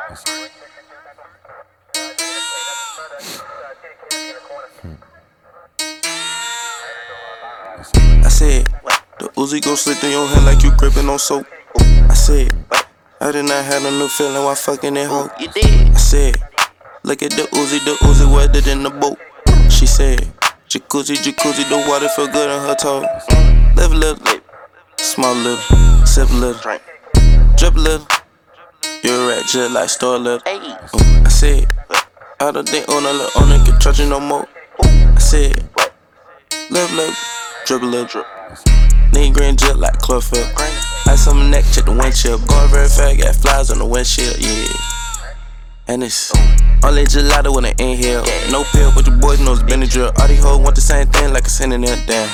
I said, the Uzi gon' slip through your hand like you gripping on soap. I said, I did not have a new feeling while fucking that hoe. I said, look at the Uzi wetter than the boat. She said, jacuzzi, the water feel good on her toe. Live a little, small little, sip a little, drip a little. You're a rat just like store a little. I said, I don't think on it can trust you no more. I said, live a little, drip a little. Nigga green jet like chlorophyll. Ice on my neck, check the windshield. Going very fast, got flies on the windshield, yeah. And it's only gelato when I inhale. No pill, but your boys know it's Benadryl. All these hoes want the same thing like a synonym, damn.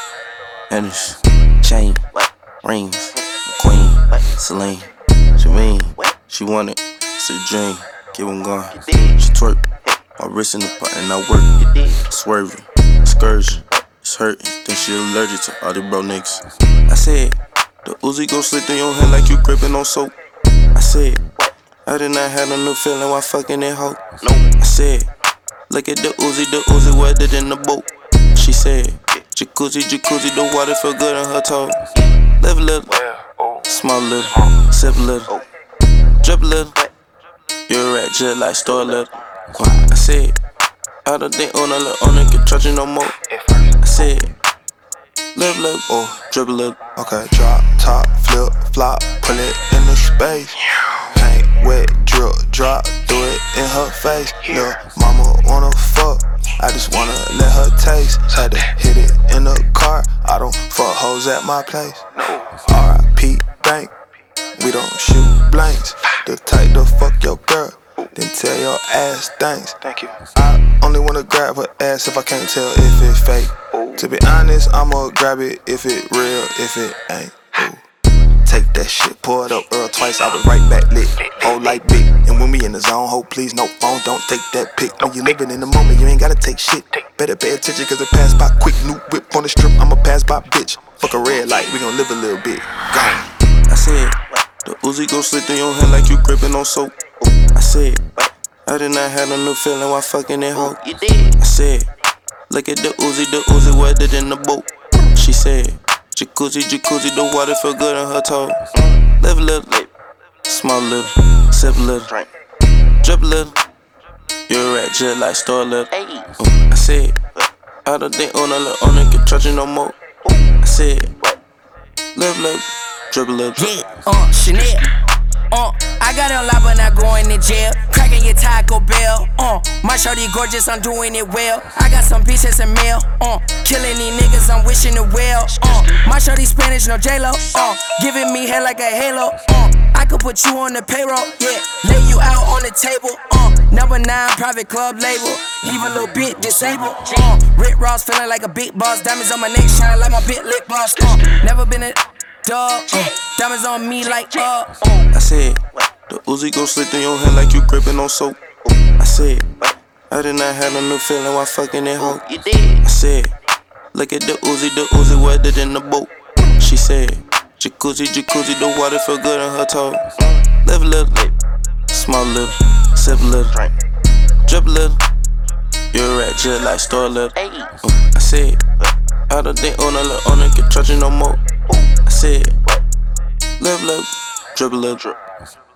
And it's chain, rings, queen, Celine, Jermaine. She want it, it's a dream. Keep on going. She twerk, my wrist in the pot and I work. Swerving, excursion, it's hurting. Think she allergic to all the bro niggas. I said, the Uzi gon' slip through your hand like you gripping on soap. I said, I did not have a new feeling while fucking that hoe. I said, look at the Uzi wetter than the boat. She said, jacuzzi, the water feel good on her toe. Live a little, small little, sip a little, drip a little. You're a rat just like store a little. I said, I don't think on it can trust you no more. I said, live a little, drip a little. Okay, drop, top, flip, flop, pull it in the space. Paint, wet, drip, drop, do it in her face. Lil' mama wanna fuck, I just wanna let her taste. Had to hit it in the car, I don't fuck hoes at my place. R.I.P. Bank, we don't shoot blanks. The type to fuck your girl, then tell your ass thanks. Thank you. I only wanna grab her ass if I can't tell if it's fake. To be honest, I'ma grab it if it real, if it ain't. Take that shit, pour it up, Earl twice, I was right back lit. Whole like big, and when we in the zone, ho please, no phone, don't take that pic. When you living in the moment, you ain't gotta take shit. Better pay attention cause it pass by quick. New whip on the strip, I'ma pass by bitch. Fuck a red light, we gon' live a little bit. Gone. I said, the Uzi gon' slip through your hand like you gripping on soap. I said, I did not have a new feeling while fucking that hoe. I said, look at the Uzi wetter than the boat. She said, jacuzzi, the water feel good on her toe. Live a little, small little, sip a little, drip a little. You're a rat just like store a little. I said, I don't think on it can trust you no more. I said, live a little, drip a little. Yeah, Chanel. I got a lot but not going to jail. Cracking your Taco Bell. My shorty gorgeous, I'm doing it well. I got some pieces in mail. Killing these niggas, I'm wishing it well. My shorty Spanish, no J-Lo. Giving me head like a halo. I could put you on the payroll, yeah. Lay you out on the table. Number 9 private club label. Leave a little bit disabled. Rick Ross feeling like a big boss. Diamonds on my neck shine like my big lip gloss. Never been a dog. Diamonds on me like I said, the Uzi gon' slip through your hand like you gripping on soap. I said, I did not have a new feeling while fucking that hoe. I said, look at the Uzi wetter than the boat. She said, jacuzzi, the water feel good on her toe. Live a little, small little, sip a little, drip a little. You're a rat just like store a little. I said, I don't think on it can trust you no more. I said, live a little, drip a little.